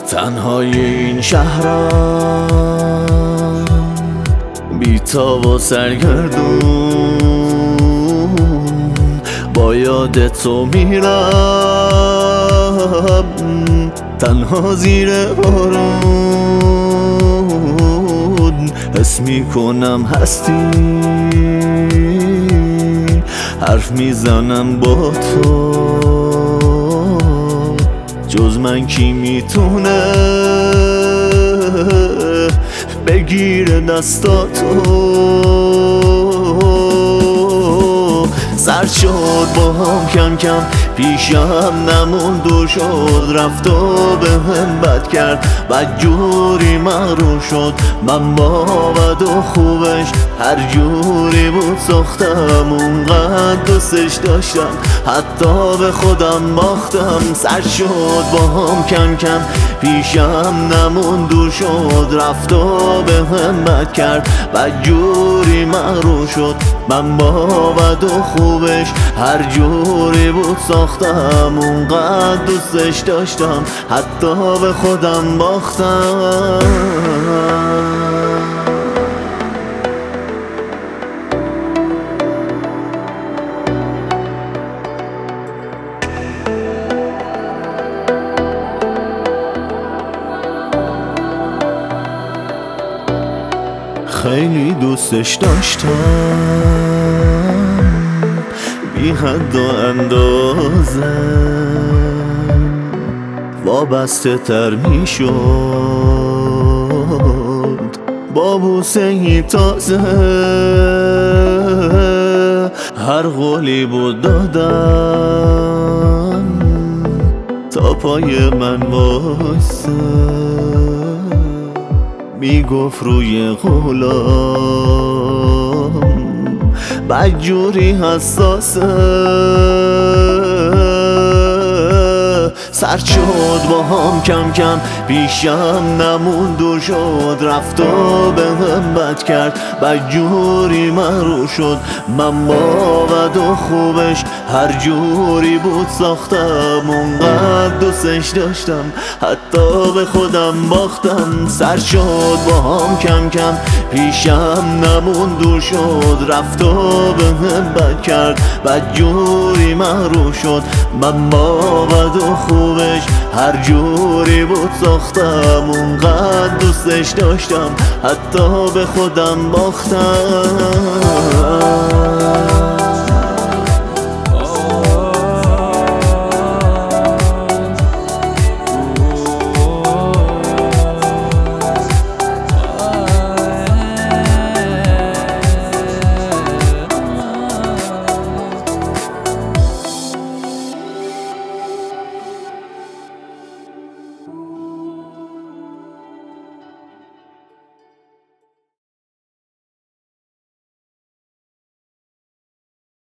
تنهای این شهرم، بی‌تاب و سرگردون، با یاد تو میرم تنها زیر بارون. حس میکنم هستی، حرف میزنم با تو، جز من کی میتونه بگیره دستاتو. سرد شد با هم کم کم، پیشم نموند و شد، رفت و به هم بد کرد، بدجوری مغرور شد. من با بد و خوبش هر جوری بود ساختم، اونقدر دوستش داشتم حتی به خودم باختم. سرد شد با هم کم کم، پیشم نموند و شد، رفت و به هم بد کرد، بدجوری مغرور شد. من با بد و خوبش هر جوری بود ساختم، اونقدر دوستش داشتم حتی به خودم باختم. خیلی دوستش داشتم، بی حد و اندازه، وابسته تر می شد با بوسه ای تازه. هر قولی بود دادم تا پای من واسه، میگفت روی قولم بدجوری حساسه. سرد شد با هم کم کم، پیشم نموند و شد، رفت و به هم بد کرد، بدجوری مغرور شد. من با بد و خوبش هر جوری بود ساختم، اونقدر دوستش داشتم حتی به خودم باختم. سرد شد با هم کم کم، پیشم نموند و شد، رفت و به هم بد کرد، بدجوری مغرور شد. من با بد و خوبش هر جوری بود ساختم، اونقدر دوستش داشتم حتی به خودم باختم.